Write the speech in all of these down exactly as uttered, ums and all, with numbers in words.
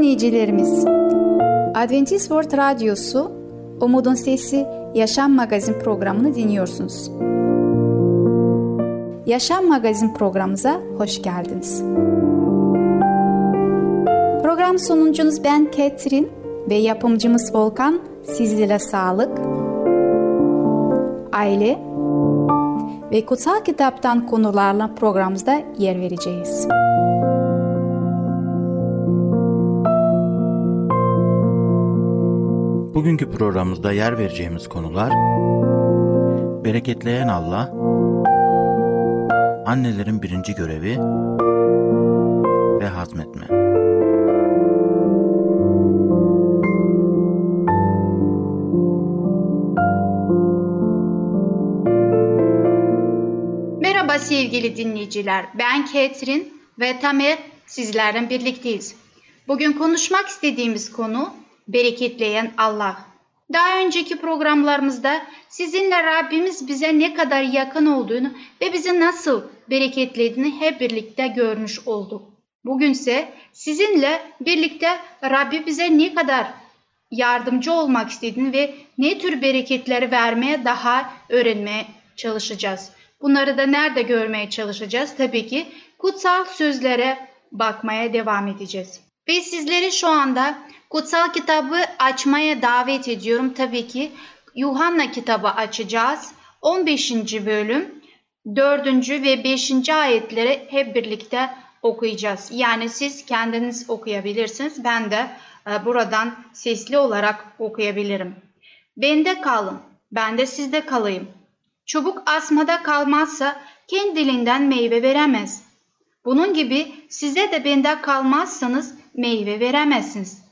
dinleyicilerimiz, Adventist World Radyosu Umutun Sesi Yaşam Magazin programını dinliyorsunuz. Yaşam Magazin programımıza hoş geldiniz. Program sunucunuz ben Ketrin ve yapımcımız Volkan sizlere sağlık, aile ve kutsal kitaptan konularla programımızda yer vereceğiz. Bugünkü programımızda yer vereceğimiz konular: bereketleyen Allah, annelerin birinci görevi ve hazmetme. Merhaba sevgili dinleyiciler, ben Ketrin ve Tamer sizlerle birlikteyiz. Bugün konuşmak istediğimiz konu bereketleyen Allah. Daha önceki programlarımızda sizinle Rabbimiz bize ne kadar yakın olduğunu ve bizi nasıl bereketlediğini hep birlikte görmüş olduk. Bugünse sizinle birlikte Rabbi bize ne kadar yardımcı olmak istediğini ve ne tür bereketleri vermeye daha öğrenmeye çalışacağız. Bunları da nerede görmeye çalışacağız? Tabii ki kutsal sözlere bakmaya devam edeceğiz. Ve sizleri şu anda kutsal kitabı açmaya davet ediyorum. Tabii ki Yuhanna kitabı açacağız. on beşinci bölüm dördüncü ve beşinci ayetleri hep birlikte okuyacağız. Yani siz kendiniz okuyabilirsiniz. Ben de e, buradan sesli olarak okuyabilirim. Bende kalın, ben de sizde kalayım. Çubuk asmada kalmazsa kendiliğinden meyve veremez. Bunun gibi size de bende kalmazsanız meyve veremezsiniz.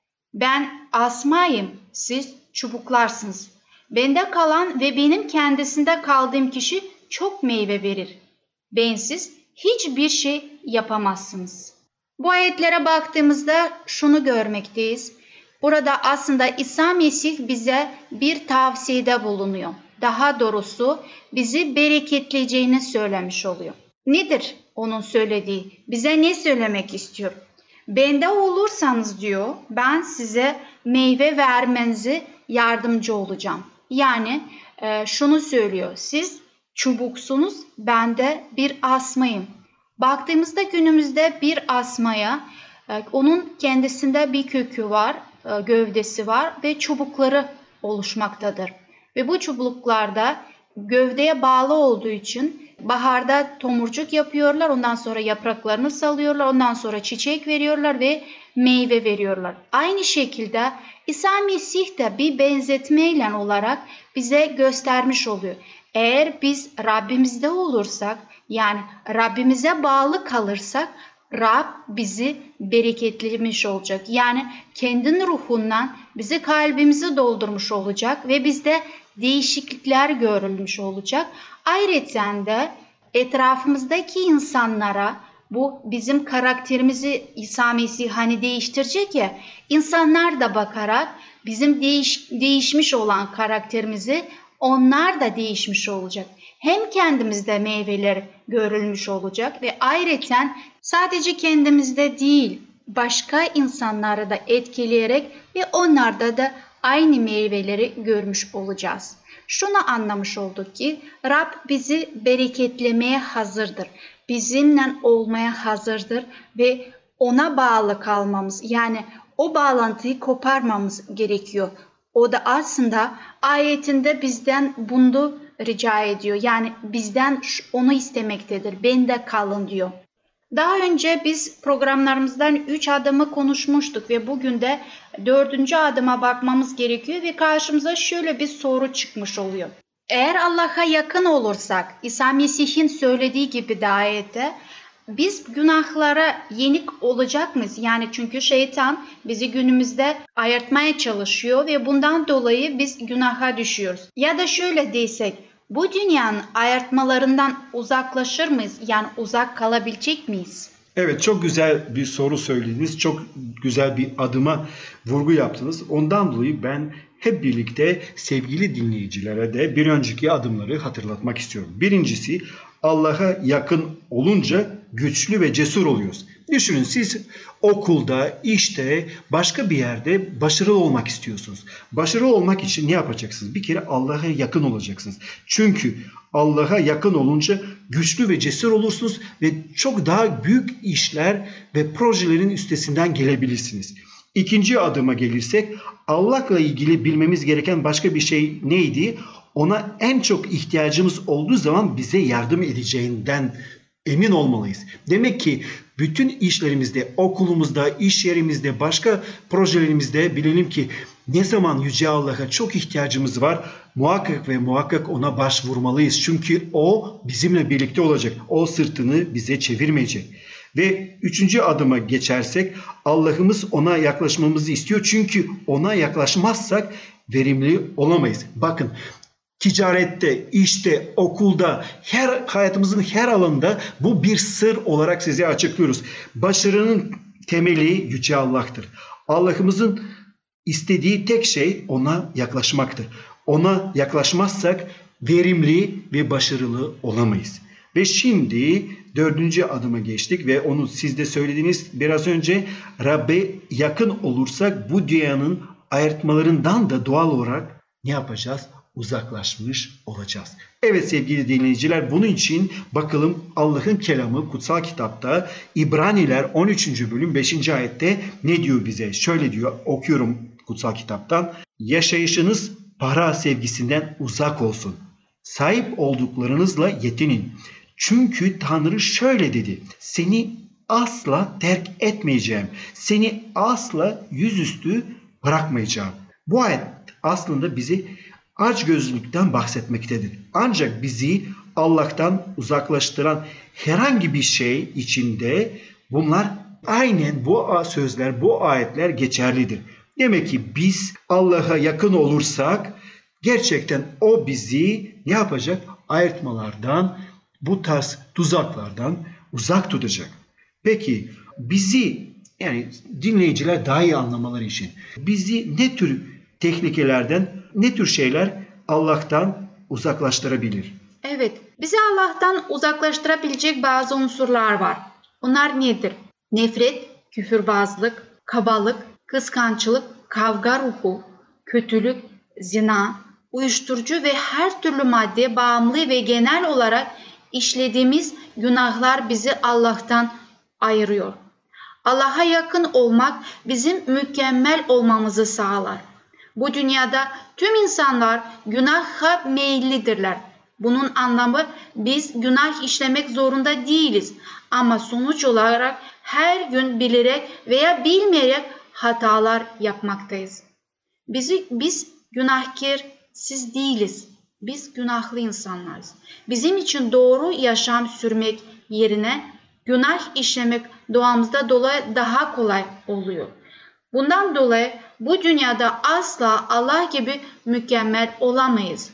Ben asmayım, siz çubuklarsınız. Bende kalan ve benim kendisinde kaldığım kişi çok meyve verir. Bensiz hiçbir şey yapamazsınız. Bu ayetlere baktığımızda şunu görmekteyiz. Burada aslında İsa Mesih bize bir tavsiyede bulunuyor. Daha doğrusu bizi bereketleyeceğini söylemiş oluyor. Nedir onun söylediği? Bize ne söylemek istiyor? Bende olursanız diyor, ben size meyve vermenize yardımcı olacağım. Yani e, şunu söylüyor, siz çubuksunuz, ben de bir asmayım. Baktığımızda günümüzde bir asmaya, e, onun kendisinde bir kökü var, e, gövdesi var ve çubukları oluşmaktadır. Ve bu çubuklarda gövdeye bağlı olduğu için baharda tomurcuk yapıyorlar, ondan sonra yapraklarını salıyorlar, ondan sonra çiçek veriyorlar ve meyve veriyorlar. Aynı şekilde İsa Mesih de bir benzetmeyle olarak bize göstermiş oluyor. Eğer biz Rabbimizde olursak, yani Rabbimize bağlı kalırsak, Rab bizi bereketlemiş olacak. Yani kendi ruhundan bizi kalbimizi doldurmuş olacak ve bizde değişiklikler görülmüş olacak. Ayrıca de etrafımızdaki insanlara bu bizim karakterimizi İsa Mesih hani değiştirecek ya, insanlar da bakarak bizim değiş, değişmiş olan karakterimizi onlar da değişmiş olacak. Hem kendimizde meyveler görülmüş olacak ve ayrıca sadece kendimizde değil başka insanları da etkileyerek ve onlarda da aynı meyveleri görmüş olacağız. Şunu anlamış olduk ki Rab bizi bereketlemeye hazırdır. Bizimle olmaya hazırdır ve ona bağlı kalmamız, yani o bağlantıyı koparmamız gerekiyor. O da aslında ayetinde bizden bunu rica ediyor. Yani bizden onu istemektedir. Bende kalın diyor. Daha önce biz programlarımızdan üç adımı konuşmuştuk ve bugün de dördüncü adıma bakmamız gerekiyor ve karşımıza şöyle bir soru çıkmış oluyor. Eğer Allah'a yakın olursak, İsa Mesih'in söylediği gibi de ayette, biz günahlara yenik olacak mıyız? Yani çünkü şeytan bizi günümüzde ayırtmaya çalışıyor ve bundan dolayı biz günaha düşüyoruz. Ya da şöyle desek, bu dünyanın ayırtmalarından uzaklaşır mıyız? Yani uzak kalabilecek miyiz? Evet, çok güzel bir soru söylediniz. Çok güzel bir adıma vurgu yaptınız. Ondan dolayı ben hep birlikte sevgili dinleyicilere de bir önceki adımları hatırlatmak istiyorum. Birincisi, Allah'a yakın olunca güçlü ve cesur oluyoruz. Düşünün, siz okulda, işte, başka bir yerde başarılı olmak istiyorsunuz. Başarılı olmak için ne yapacaksınız? Bir kere Allah'a yakın olacaksınız. Çünkü Allah'a yakın olunca güçlü ve cesur olursunuz ve çok daha büyük işler ve projelerin üstesinden gelebilirsiniz. İkinci adıma gelirsek, Allah'la ilgili bilmemiz gereken başka bir şey neydi? Ona en çok ihtiyacımız olduğu zaman bize yardım edeceğinden emin olmalıyız. Demek ki bütün işlerimizde, okulumuzda, iş yerimizde, başka projelerimizde bilelim ki ne zaman Yüce Allah'a çok ihtiyacımız var, muhakkak ve muhakkak ona başvurmalıyız. Çünkü o bizimle birlikte olacak. O sırtını bize çevirmeyecek. Ve üçüncü adıma geçersek, Allah'ımız ona yaklaşmamızı istiyor. Çünkü ona yaklaşmazsak verimli olamayız. Bakın, ticarette, işte, okulda, her hayatımızın her alanında bu bir sır olarak size açıklıyoruz. Başarının temeli Yüce Allah'tır. Allah'ımızın istediği tek şey ona yaklaşmaktır. Ona yaklaşmazsak verimli ve başarılı olamayız. Ve şimdi dördüncü adıma geçtik ve onu siz de söylediniz biraz önce. Rabbe yakın olursak bu dünyanın ayırtmalarından da doğal olarak ne yapacağız? Uzaklaşmış olacağız. Evet sevgili dinleyiciler, bunun için bakalım Allah'ın kelamı kutsal kitapta İbraniler on üçüncü bölüm beşinci ayette ne diyor bize? Şöyle diyor, okuyorum kutsal kitaptan. Yaşayışınız para sevgisinden uzak olsun. Sahip olduklarınızla yetinin. Çünkü Tanrı şöyle dedi. Seni asla terk etmeyeceğim. Seni asla yüzüstü bırakmayacağım. Bu ayet aslında bizi açgözlülükten bahsetmektedir. Ancak bizi Allah'tan uzaklaştıran herhangi bir şey içinde bunlar aynen bu sözler, bu ayetler geçerlidir. Demek ki biz Allah'a yakın olursak gerçekten o bizi ne yapacak? Ayırtmalardan, bu tarz tuzaklardan uzak tutacak. Peki bizi, yani dinleyiciler daha iyi anlamaları için bizi ne tür tehlikelerden, ne tür şeyler Allah'tan uzaklaştırabilir? Evet, bizi Allah'tan uzaklaştırabilecek bazı unsurlar var. Onlar nedir? Nefret, küfürbazlık, kabalık, kıskançlık, kavga ruhu, kötülük, zina, uyuşturucu ve her türlü maddeye bağımlı ve genel olarak işlediğimiz günahlar bizi Allah'tan ayırıyor. Allah'a yakın olmak bizim mükemmel olmamızı sağlar. Bu dünyada tüm insanlar günaha meyillidirler. Bunun anlamı biz günah işlemek zorunda değiliz. Ama sonuç olarak her gün bilerek veya bilmeyerek hatalar yapmaktayız. Bizi, biz günahkar siz değiliz. Biz günahlı insanlarız. Bizim için doğru yaşam sürmek yerine günah işlemek doğamızda dolayı daha kolay oluyor. Bundan dolayı bu dünyada asla Allah gibi mükemmel olamayız.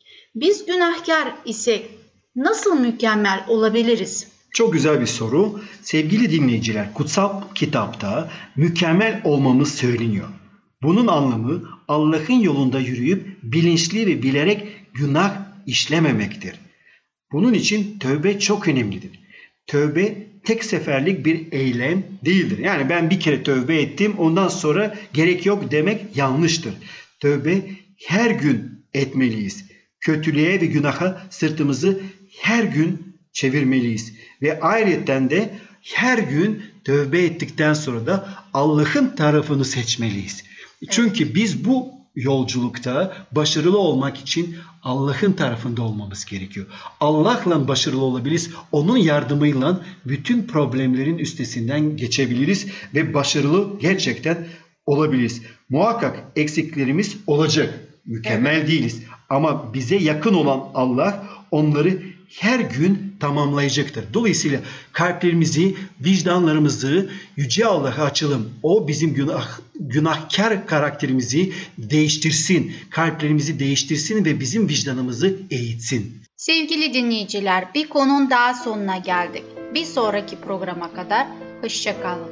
Biz günahkar isek nasıl mükemmel olabiliriz? Çok güzel bir soru. Sevgili dinleyiciler, kutsal kitapta mükemmel olmamız söyleniyor. Bunun anlamı Allah'ın yolunda yürüyüp bilinçli ve bilerek günah işlememektir. Bunun için tövbe çok önemlidir. Tövbe tek seferlik bir eylem değildir. Yani ben bir kere tövbe ettim, ondan sonra gerek yok demek yanlıştır. Tövbe her gün etmeliyiz. Kötülüğe ve günaha sırtımızı her gün çevirmeliyiz. Ve ayrıca de her gün tövbe ettikten sonra da Allah'ın tarafını seçmeliyiz. Çünkü biz bu yolculukta başarılı olmak için Allah'ın tarafında olmamız gerekiyor. Allah'la başarılı olabiliriz. Onun yardımıyla bütün problemlerin üstesinden geçebiliriz ve başarılı gerçekten olabiliriz. Muhakkak eksiklerimiz olacak. Mükemmel evet. değiliz. Ama bize yakın olan Allah onları her gün tamamlayacaktır. Dolayısıyla kalplerimizi, vicdanlarımızı Yüce Allah'a açalım. O bizim günah, günahkar karakterimizi değiştirsin. Kalplerimizi değiştirsin ve bizim vicdanımızı eğitsin. Sevgili dinleyiciler, bir konunun daha sonuna geldik. Bir sonraki programa kadar hoşça kalın.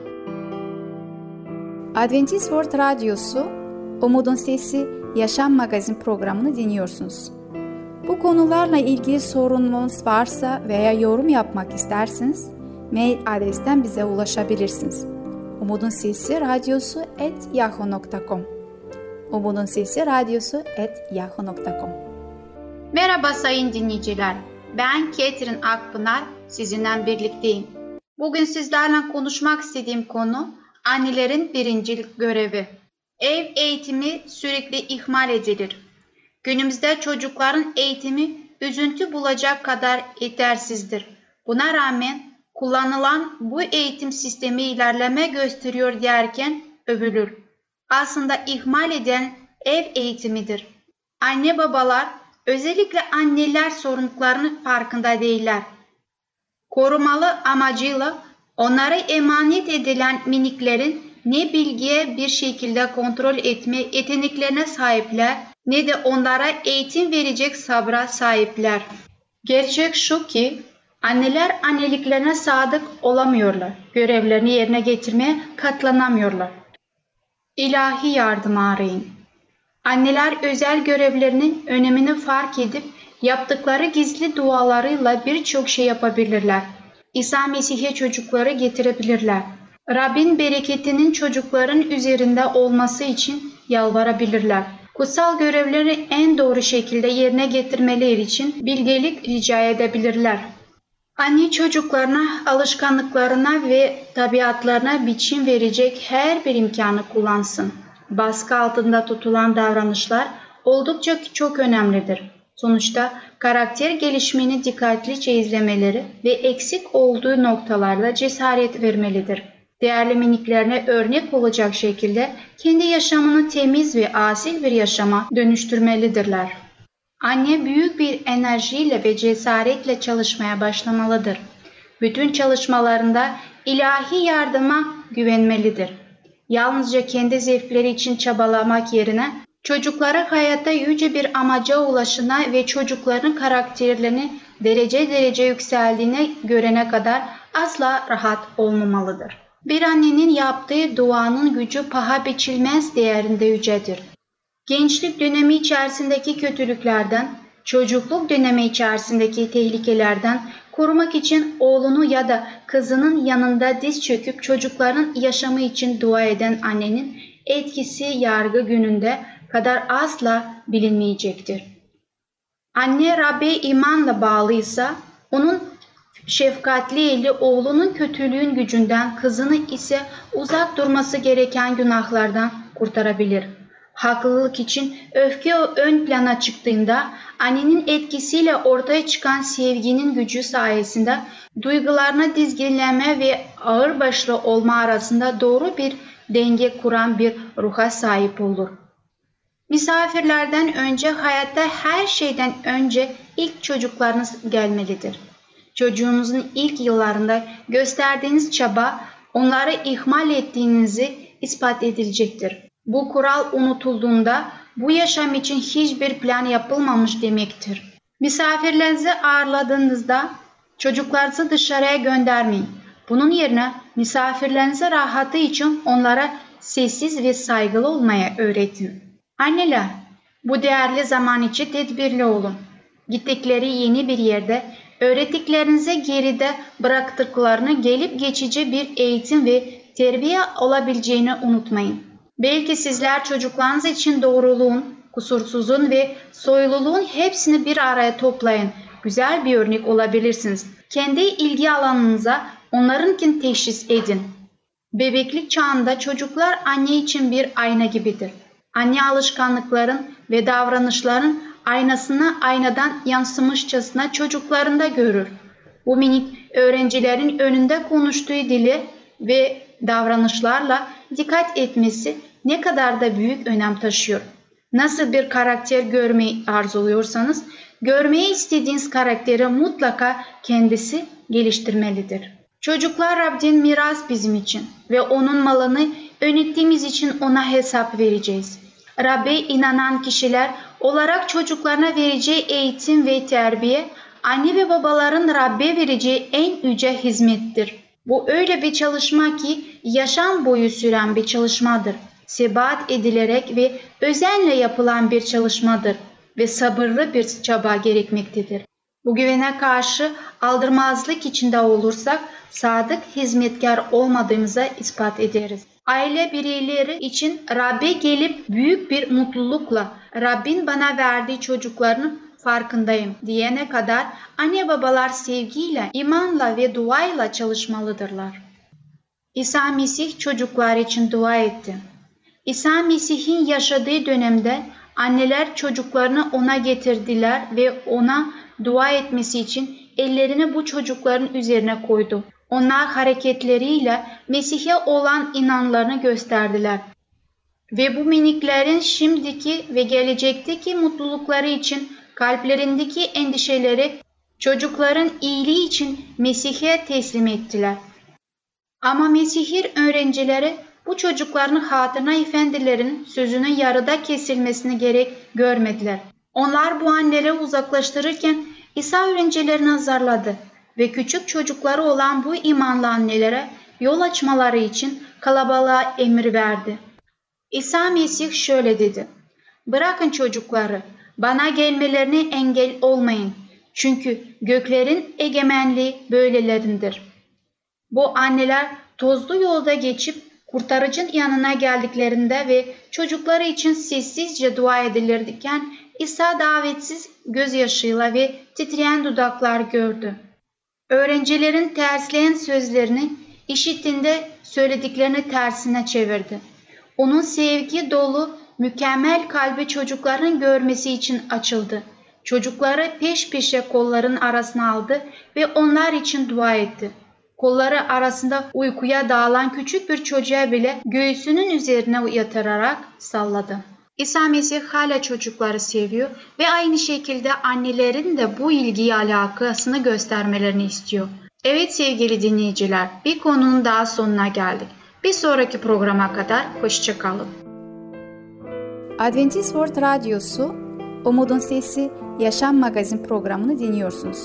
Adventist World Radyosu, Umutun Sesi Yaşam Magazin programını dinliyorsunuz. Bu konularla ilgili sorununuz varsa veya yorum yapmak isterseniz mail adresten bize ulaşabilirsiniz. Umutun Sesi Radyosu et yahoo nokta com Umutun Sesi Radyosu et yahoo nokta com Merhaba sayın dinleyiciler. Ben Ketrin Akpınar, sizinle birlikteyim. Bugün sizlerle konuşmak istediğim konu annelerin birincilik görevi. Ev eğitimi sürekli ihmal edilir. Günümüzde çocukların eğitimi üzüntü bulacak kadar yetersizdir. Buna rağmen kullanılan bu eğitim sistemi ilerleme gösteriyor derken övülür. Aslında ihmal edilen ev eğitimidir. Anne babalar, özellikle anneler sorumluluklarının farkında değiller. Korumalı amacıyla onlara emanet edilen miniklerin ne bilgiye bir şekilde kontrol etme yeteneklerine sahipler ne de onlara eğitim verecek sabra sahipler. Gerçek şu ki anneler anneliklerine sadık olamıyorlar. Görevlerini yerine getirmeye katlanamıyorlar. İlahi yardım arayın. Anneler özel görevlerinin önemini fark edip yaptıkları gizli dualarıyla birçok şey yapabilirler. İsa Mesih'e çocukları getirebilirler. Rabbin bereketinin çocukların üzerinde olması için yalvarabilirler. Kutsal görevleri en doğru şekilde yerine getirmeleri için bilgelik rica edebilirler. Anne çocuklarına, alışkanlıklarına ve tabiatlarına biçim verecek her bir imkanı kullansın. Baskı altında tutulan davranışlar oldukça çok önemlidir. Sonuçta karakter gelişimini dikkatlice izlemeleri ve eksik olduğu noktalarda cesaret vermelidir. Değerli miniklerine örnek olacak şekilde kendi yaşamını temiz ve asil bir yaşama dönüştürmelidirler. Anne büyük bir enerjiyle ve cesaretle çalışmaya başlamalıdır. Bütün çalışmalarında ilahi yardıma güvenmelidir. Yalnızca kendi zevkleri için çabalamak yerine çocukları hayatta yüce bir amaca ulaşına ve çocukların karakterlerini derece derece yükseldiğine görene kadar asla rahat olmamalıdır. Bir annenin yaptığı duanın gücü paha biçilmez değerinde yücedir. Gençlik dönemi içerisindeki kötülüklerden, çocukluk dönemi içerisindeki tehlikelerden korumak için oğlunu ya da kızının yanında diz çöküp çocukların yaşamı için dua eden annenin etkisi yargı gününde kadar asla bilinmeyecektir. Anne Rab'be imanla bağlıysa onun şefkatli eli oğlunun kötülüğün gücünden, kızını ise uzak durması gereken günahlardan kurtarabilir. Haklılık için öfke ön plana çıktığında annenin etkisiyle ortaya çıkan sevginin gücü sayesinde duygularına dizginleme ve ağırbaşlı olma arasında doğru bir denge kuran bir ruha sahip olur. Misafirlerden önce hayatta her şeyden önce ilk çocuklarınız gelmelidir. Çocuğunuzun ilk yıllarında gösterdiğiniz çaba onları ihmal ettiğinizi ispat edilecektir. Bu kural unutulduğunda bu yaşam için hiçbir plan yapılmamış demektir. Misafirlerinizi ağırladığınızda çocuklarınızı dışarıya göndermeyin. Bunun yerine misafirlerinizin rahatı için onlara sessiz ve saygılı olmaya öğretin. Anneler, bu değerli zaman için tedbirli olun. Gittikleri yeni bir yerde öğrettiklerinize geride bıraktıklarını gelip geçici bir eğitim ve terbiye olabileceğini unutmayın. Belki sizler çocuklarınız için doğruluğun, kusursuzluğun ve soyluluğun hepsini bir araya toplayın. Güzel bir örnek olabilirsiniz. Kendi ilgi alanınıza onlarınkini teşhis edin. Bebeklik çağında çocuklar anne için bir ayna gibidir. Anne alışkanlıkların ve davranışların aynasını aynadan yansımışçasına çocuklarında görür. Bu minik öğrencilerin önünde konuştuğu dili ve davranışlarla dikkat etmesi ne kadar da büyük önem taşıyor. Nasıl bir karakter görmeyi arzuluyorsanız, görmeyi istediğiniz karakteri mutlaka kendisi geliştirmelidir. Çocuklar Rabbin miras bizim için ve onun malını yönettiğimiz için ona hesap vereceğiz. Rabbe inanan kişiler olarak çocuklarına vereceği eğitim ve terbiye, anne ve babaların Rabbe vereceği en yüce hizmettir. Bu öyle bir çalışma ki yaşam boyu süren bir çalışmadır. Sebat edilerek ve özenle yapılan bir çalışmadır ve sabırlı bir çaba gerekmektedir. Bu güvene karşı aldırmazlık içinde olursak sadık hizmetkar olmadığımıza ispat ederiz. Aile bireyleri için Rab'be gelip büyük bir mutlulukla Rabbin bana verdiği çocukların farkındayım diyene kadar anne babalar sevgiyle, imanla ve duayla çalışmalıdırlar. İsa Mesih çocuklar için dua etti. İsa Mesih'in yaşadığı dönemde anneler çocuklarını ona getirdiler ve ona dua etmesi için ellerini bu çocukların üzerine koydu. Onlar hareketleriyle Mesih'e olan inanlarını gösterdiler. Ve bu miniklerin şimdiki ve gelecekteki mutlulukları için kalplerindeki endişeleri çocukların iyiliği için Mesih'e teslim ettiler. Ama Mesih'in öğrencileri bu çocukların hatırına efendilerin sözünün yarıda kesilmesini gerek görmediler. Onlar bu anneleri uzaklaştırırken İsa öğrencilerini azarladı ve küçük çocukları olan bu imanlı annelere yol açmaları için kalabalığa emir verdi. İsa Mesih şöyle dedi: "Bırakın çocukları, bana gelmelerine engel olmayın. Çünkü göklerin egemenliği böylelerindir." Bu anneler tozlu yolda geçip kurtarıcının yanına geldiklerinde ve çocukları için sessizce dua edilirken İsa davetsiz gözyaşıyla ve titreyen dudaklar gördü. Öğrencilerin tersleyen sözlerini işittiğinde söylediklerini tersine çevirdi. Onun sevgi dolu, mükemmel kalbi çocukların görmesi için açıldı. Çocukları peş peşe kolların arasına aldı ve onlar için dua etti. Kolları arasında uykuya dağılan küçük bir çocuğa bile göğsünün üzerine yatırarak salladı. İsa Mesih hala çocukları seviyor ve aynı şekilde annelerin de bu ilgiyi alakasını göstermelerini istiyor. Evet sevgili dinleyiciler, bir konunun daha sonuna geldik. Bir sonraki programa kadar hoşça kalın. Adventist World Radyosu, Umutun Sesi Yaşam Magazin programını dinliyorsunuz.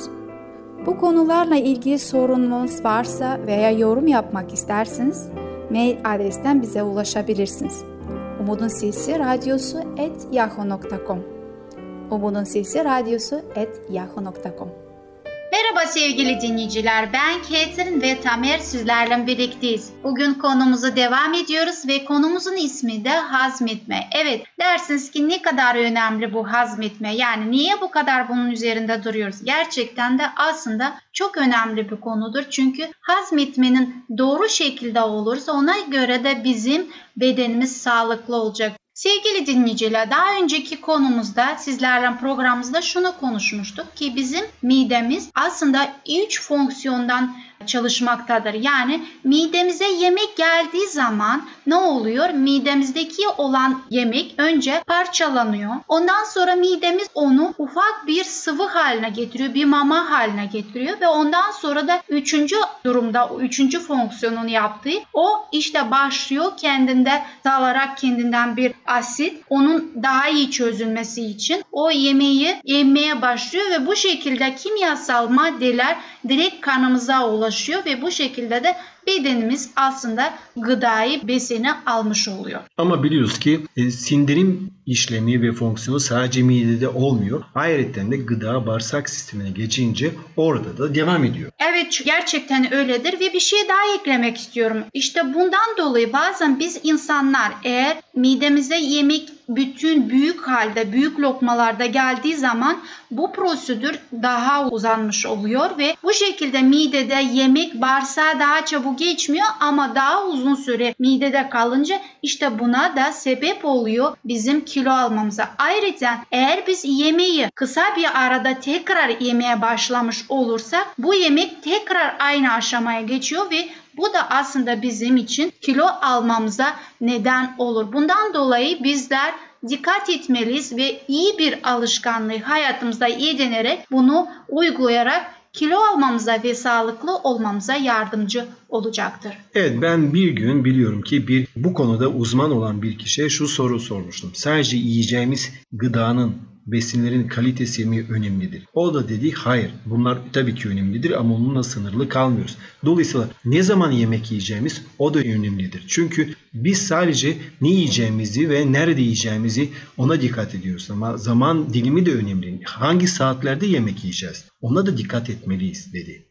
Bu konularla ilgili sorununuz varsa veya yorum yapmak isterseniz mail adresten bize ulaşabilirsiniz. Umutun Sesi Radyosu et yahoo nokta com Umutun Sesi Radyosu et yahoo nokta com Merhaba sevgili dinleyiciler, ben Ketrin ve Tamer sizlerle birlikteyiz. Bugün konumuza devam ediyoruz ve konumuzun ismi de hazmetme. Evet, dersiniz ki ne kadar önemli bu hazmetme, yani niye bu kadar bunun üzerinde duruyoruz? Gerçekten de aslında çok önemli bir konudur. Çünkü hazmetmenin doğru şekilde olursa ona göre de bizim bedenimiz sağlıklı olacak. Sevgili dinleyiciler, daha önceki konumuzda sizlerle programımızda şunu konuşmuştuk ki bizim midemiz aslında üç fonksiyondan çalışmaktadır. Yani midemize yemek geldiği zaman ne oluyor? Midemizdeki olan yemek önce parçalanıyor. Ondan sonra midemiz onu ufak bir sıvı haline getiriyor, bir mama haline getiriyor ve ondan sonra da üçüncü durumda, üçüncü fonksiyonunu yaptığı o işte başlıyor kendinde dalarak kendinden bir asit, onun daha iyi çözülmesi için o yemeği yemeye başlıyor ve bu şekilde kimyasal maddeler direkt kanımıza ulaşıyor ve bu şekilde de bedenimiz aslında gıdayı, besini almış oluyor. Ama biliyoruz ki e, sindirim işlemi ve fonksiyonu sadece midede olmuyor. Ayrıca de gıda bağırsak sistemine geçince orada da devam ediyor. Evet, gerçekten öyledir ve bir şey daha eklemek istiyorum. İşte bundan dolayı bazen biz insanlar eğer midemize yemek bütün büyük halde, büyük lokmalarda geldiği zaman bu prosedür daha uzanmış oluyor ve bu şekilde midede yemek bağırsağa daha çabuk geçmiyor ama daha uzun süre midede kalınca işte buna da sebep oluyor bizim kilo almamıza. Ayrıca eğer biz yemeği kısa bir arada tekrar yemeye başlamış olursak bu yemek tekrar aynı aşamaya geçiyor ve bu da aslında bizim için kilo almamıza neden olur. Bundan dolayı bizler dikkat etmeliyiz ve iyi bir alışkanlığı hayatımızda edinerek bunu uygulayarak kilo almamıza ve sağlıklı olmamıza yardımcı olacaktır. Evet, ben bir gün biliyorum ki bir bu konuda uzman olan bir kişiye şu soru sormuştum. Sadece yiyeceğimiz gıdanın, besinlerin kalitesi mi önemlidir? O da dedi hayır, bunlar tabii ki önemlidir ama onunla sınırlı kalmıyoruz. Dolayısıyla ne zaman yemek yiyeceğimiz o da önemlidir. Çünkü biz sadece ne yiyeceğimizi ve nerede yiyeceğimizi ona dikkat ediyoruz ama zaman dilimi de önemli. Hangi saatlerde yemek yiyeceğiz? Ona da dikkat etmeliyiz dedi.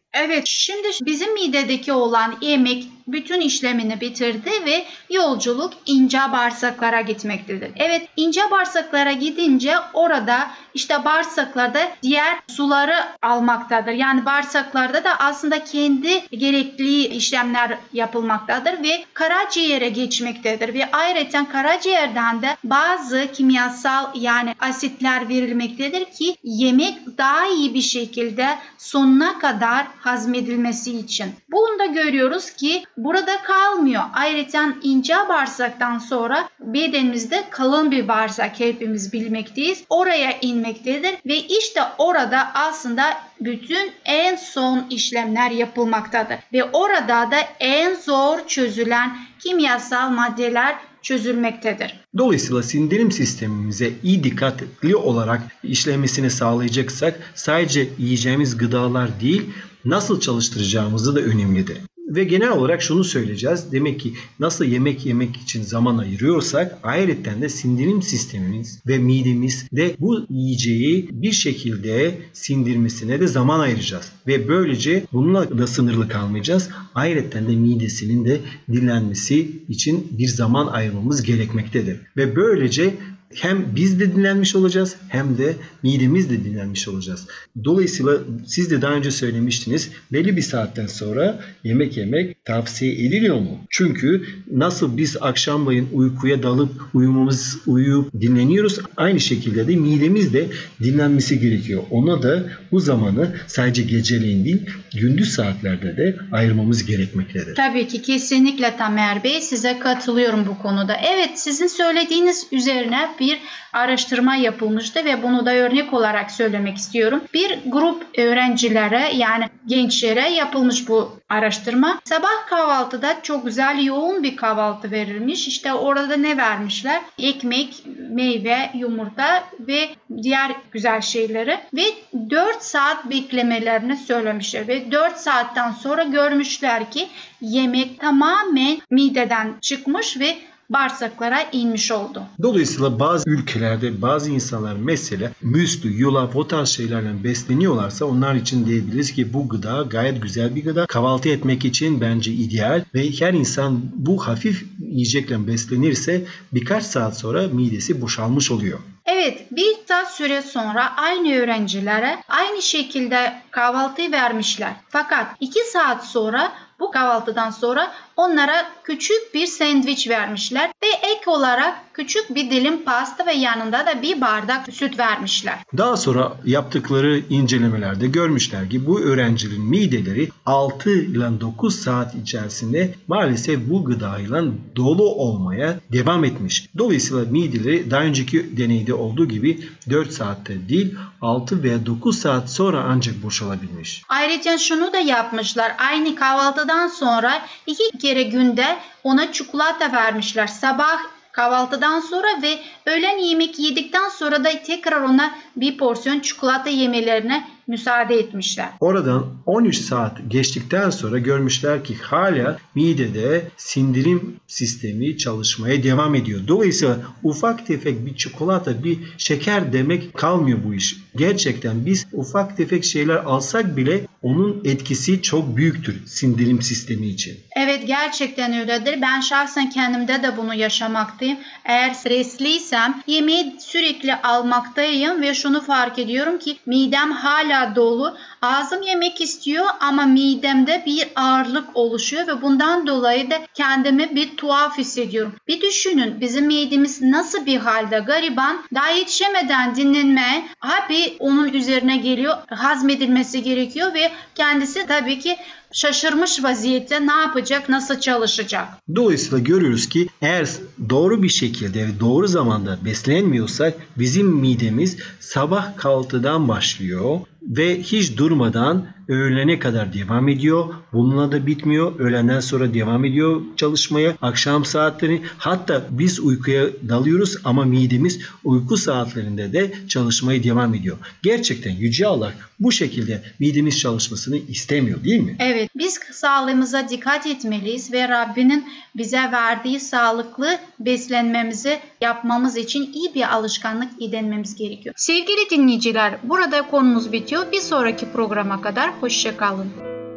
Evet, şimdi bizim midedeki olan yemek bütün işlemini bitirdi ve yolculuk ince bağırsaklara gitmektedir. Evet, ince bağırsaklara gidince orada işte bağırsaklarda diğer suları almaktadır. Yani bağırsaklarda da aslında kendi gerekli işlemler yapılmaktadır ve karaciğere geçmektedir. Ve ayrıca karaciğerden de bazı kimyasal yani asitler verilmektedir ki yemek daha iyi bir şekilde sonuna kadar hazmedilmesi için. Bunu da görüyoruz ki burada kalmıyor. Ayrıca ince bağırsaktan sonra bedenimizde kalın bir bağırsak hepimiz bilmekteyiz. Oraya inmektedir ve işte orada aslında bütün en son işlemler yapılmaktadır. Ve orada da en zor çözülen kimyasal maddeler çözülmektedir. Dolayısıyla sindirim sistemimize iyi dikkatli olarak işlemesini sağlayacaksak sadece yiyeceğimiz gıdalar değil, nasıl çalıştıracağımızı da önemlidir. Ve genel olarak şunu söyleyeceğiz. Demek ki nasıl yemek yemek için zaman ayırıyorsak ayrıca de sindirim sistemimiz ve midemiz de bu yiyeceği bir şekilde sindirmesine de zaman ayıracağız. Ve böylece bununla da sınırlı kalmayacağız. Ayrıca de midesinin de dinlenmesi için bir zaman ayırmamız gerekmektedir. Ve böylece hem biz de dinlenmiş olacağız hem de midemiz de dinlenmiş olacağız. Dolayısıyla siz de daha önce söylemiştiniz, belli bir saatten sonra yemek yemek tavsiye ediliyor mu? Çünkü nasıl biz akşamleyin uykuya dalıp uyumamız uyuyup dinleniyoruz, aynı şekilde de midemiz de dinlenmesi gerekiyor. Ona da bu zamanı sadece geceleyin değil, gündüz saatlerde de ayırmamız gerekmektedir. Tabii ki kesinlikle Tamer Bey, size katılıyorum bu konuda. Evet, sizin söylediğiniz üzerine bir araştırma yapılmıştı ve bunu da örnek olarak söylemek istiyorum. Bir grup öğrencilere yani gençlere yapılmış bu araştırma. Sabah kahvaltıda çok güzel yoğun bir kahvaltı verilmiş. İşte orada ne vermişler? Ekmek, meyve, yumurta ve diğer güzel şeyleri ve dört saat beklemelerini söylemişler ve dört saatten sonra görmüşler ki yemek tamamen mideden çıkmış ve bağırsaklara inmiş oldu. Dolayısıyla bazı ülkelerde bazı insanlar mesela müslü, yulaf o tarz şeylerle besleniyorlarsa onlar için diyebiliriz ki bu gıda gayet güzel bir gıda. Kahvaltı etmek için bence ideal ve her insan bu hafif yiyecekle beslenirse birkaç saat sonra midesi boşalmış oluyor. Evet, bir saat süre sonra aynı öğrencilere aynı şekilde kahvaltıyı vermişler. Fakat iki saat sonra bu kahvaltıdan sonra onlara küçük bir sandviç vermişler ve ek olarak küçük bir dilim pasta ve yanında da bir bardak süt vermişler. Daha sonra yaptıkları incelemelerde görmüşler ki bu öğrencilerin mideleri altı ile dokuz saat içerisinde maalesef bu gıdayla dolu olmaya devam etmiş. Dolayısıyla mideleri daha önceki deneyde olduğu gibi dört saatte değil altı veya dokuz saat sonra ancak boşalabilmiş. Ayrıca şunu da yapmışlar. Aynı kahvaltıdan sonra iki kere günde ona çikolata vermişler. Sabah kahvaltıdan sonra ve öğlen yemek yedikten sonra da tekrar ona bir porsiyon çikolata yemelerine müsaade etmişler. Oradan on üç saat geçtikten sonra görmüşler ki hala midede sindirim sistemi çalışmaya devam ediyor. Dolayısıyla ufak tefek bir çikolata, bir şeker demek kalmıyor bu iş. Gerçekten biz ufak tefek şeyler alsak bile onun etkisi çok büyüktür sindirim sistemi için. Evet, gerçekten öyledir. Ben şahsen kendimde de bunu yaşamaktayım. Eğer stresliysem yemeği sürekli almaktayım ve şunu fark ediyorum ki midem hala dolu. Ağzım yemek istiyor ama midemde bir ağırlık oluşuyor ve bundan dolayı da kendimi bir tuhaf hissediyorum. Bir düşünün, bizim midemiz nasıl bir halde, gariban, daha yetişemeden dinlenmeye abi onun üzerine geliyor, hazmedilmesi gerekiyor ve kendisi tabii ki şaşırmış vaziyette ne yapacak, nasıl çalışacak? Dolayısıyla görüyoruz ki eğer doğru bir şekilde ve doğru zamanda beslenmiyorsak bizim midemiz sabah kahvaltıdan başlıyor ve hiç durmadan öğlene kadar devam ediyor. Bununla da bitmiyor. Öğlenden sonra devam ediyor çalışmaya. Akşam saatleri, hatta biz uykuya dalıyoruz ama midemiz uyku saatlerinde de çalışmaya devam ediyor. Gerçekten Yüce Allah bu şekilde midemiz çalışmasını istemiyor, değil mi? Evet, biz sağlığımıza dikkat etmeliyiz ve Rabbinin bize verdiği sağlıklı beslenmemizi yapmamız için iyi bir alışkanlık edinmemiz gerekiyor. Sevgili dinleyiciler, burada konumuz bitiyor. Bir sonraki programa kadar hoşça kalın.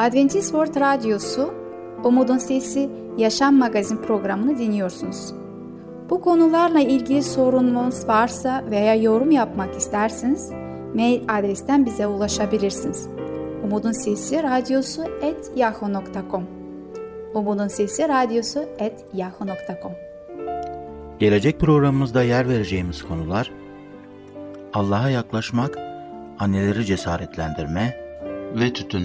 Adventist World Radyosu, Umutun Sesi Yaşam Magazin programını dinliyorsunuz. Bu konularla ilgili sorununuz varsa veya yorum yapmak isterseniz mail adresten bize ulaşabilirsiniz. Umutun Sesi Radyosu et yahoo nokta com Umutun Sesi Radyosu et yahoo nokta com Gelecek programımızda yer vereceğimiz konular: Allah'a yaklaşmak, anneleri cesaretlendirme ve tütün.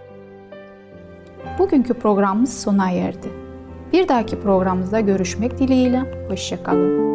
Bugünkü programımız sona erdi. Bir dahaki programımızda görüşmek dileğiyle. Hoşça kalın.